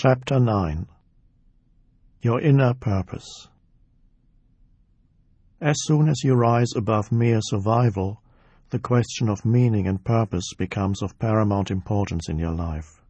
Chapter 9. Your Inner Purpose. As soon as you rise above mere survival, the question of meaning and purpose becomes of paramount importance in your life.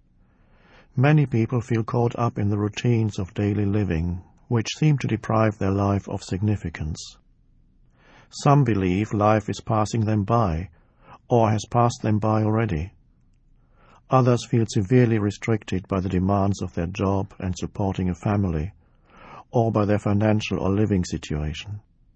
Many people feel caught up in the routines of daily living, which seem to deprive their life of significance. Some believe life is passing them by, or has passed them by already. Others feel severely restricted by the demands of their job and supporting a family, or by their financial or living situation.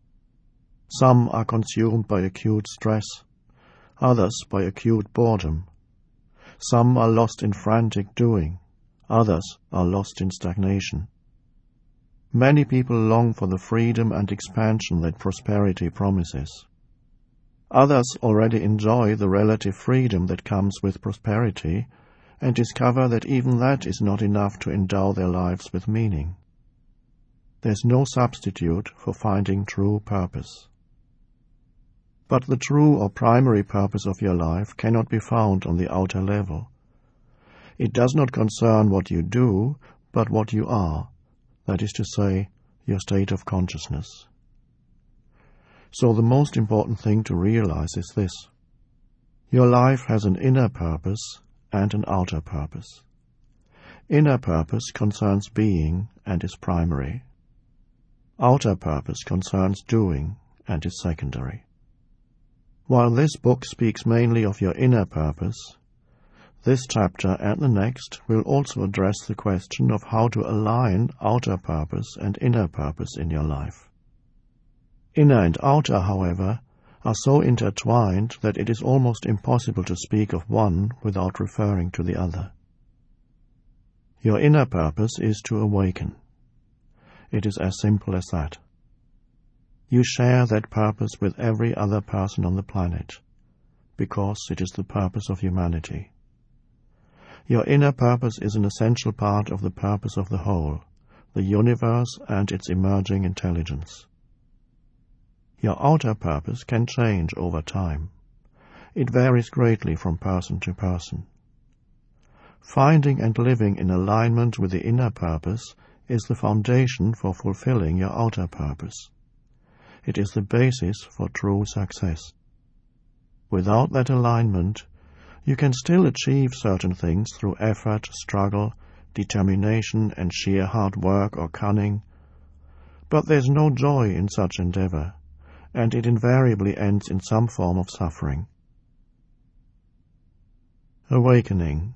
Some are consumed by acute stress, others by acute boredom. Some are lost in frantic doing, others are lost in stagnation. Many people long for the freedom and expansion that prosperity promises. Others already enjoy the relative freedom that comes with prosperity and discover that even that is not enough to endow their lives with meaning. There's no substitute for finding true purpose. But the true or primary purpose of your life cannot be found on the outer level. It does not concern what you do, but what you are, that is to say, your state of consciousness. So the most important thing to realize is this: your life has an inner purpose and an outer purpose. Inner purpose concerns being and is primary. Outer purpose concerns doing and is secondary. While this book speaks mainly of your inner purpose, this chapter and the next will also address the question of how to align outer purpose and inner purpose in your life. Inner and outer, however, are so intertwined that it is almost impossible to speak of one without referring to the other. Your inner purpose is to awaken. It is as simple as that. You share that purpose with every other person on the planet, because it is the purpose of humanity. Your inner purpose is an essential part of the purpose of the whole, the universe and its emerging intelligence. Your outer purpose can change over time. It varies greatly from person to person. Finding and living in alignment with the inner purpose is the foundation for fulfilling your outer purpose. It is the basis for true success. Without that alignment, you can still achieve certain things through effort, struggle, determination, and sheer hard work or cunning, but there's no joy in such endeavor, and it invariably ends in some form of suffering. Awakening.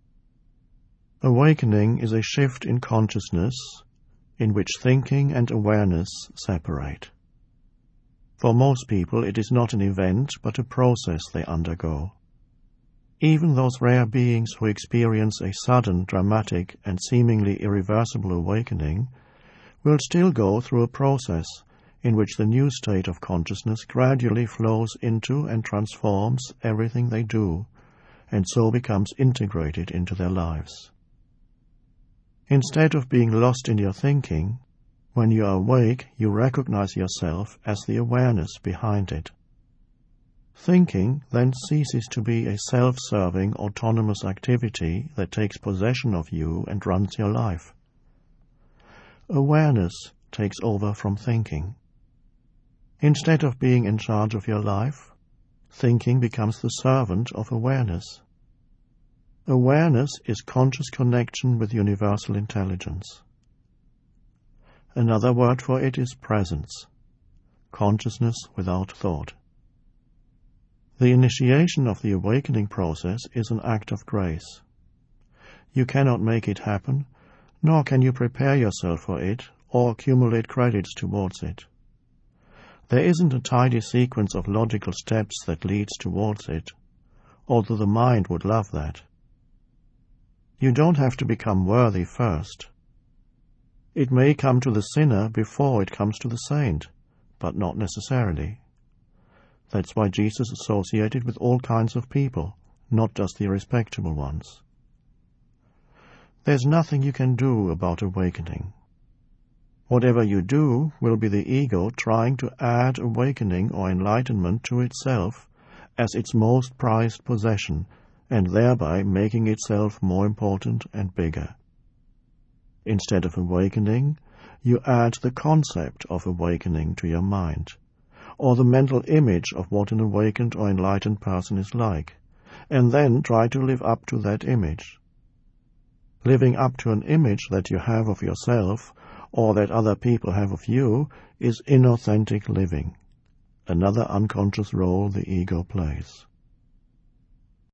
Awakening is a shift in consciousness in which thinking and awareness separate. For most people, it is not an event, but a process they undergo. Even those rare beings who experience a sudden, dramatic, and seemingly irreversible awakening will still go through a process in which the new state of consciousness gradually flows into and transforms everything they do, and so becomes integrated into their lives. Instead of being lost in your thinking, when you are awake, you recognize yourself as the awareness behind it. Thinking then ceases to be a self-serving, autonomous activity that takes possession of you and runs your life. Awareness takes over from thinking. Instead of being in charge of your life, thinking becomes the servant of awareness. Awareness is conscious connection with universal intelligence. Another word for it is presence, consciousness without thought. The initiation of the awakening process is an act of grace. You cannot make it happen, nor can you prepare yourself for it or accumulate credits towards it. There isn't a tidy sequence of logical steps that leads towards it, although the mind would love that. You don't have to become worthy first. It may come to the sinner before it comes to the saint, but not necessarily. That's why Jesus associated with all kinds of people, not just the respectable ones. There's nothing you can do about awakening. Whatever you do will be the ego trying to add awakening or enlightenment to itself as its most prized possession, and thereby making itself more important and bigger. Instead of awakening, you add the concept of awakening to your mind, or the mental image of what an awakened or enlightened person is like, and then try to live up to that image. Living up to an image that you have of yourself or that other people have of you is inauthentic living, another unconscious role the ego plays.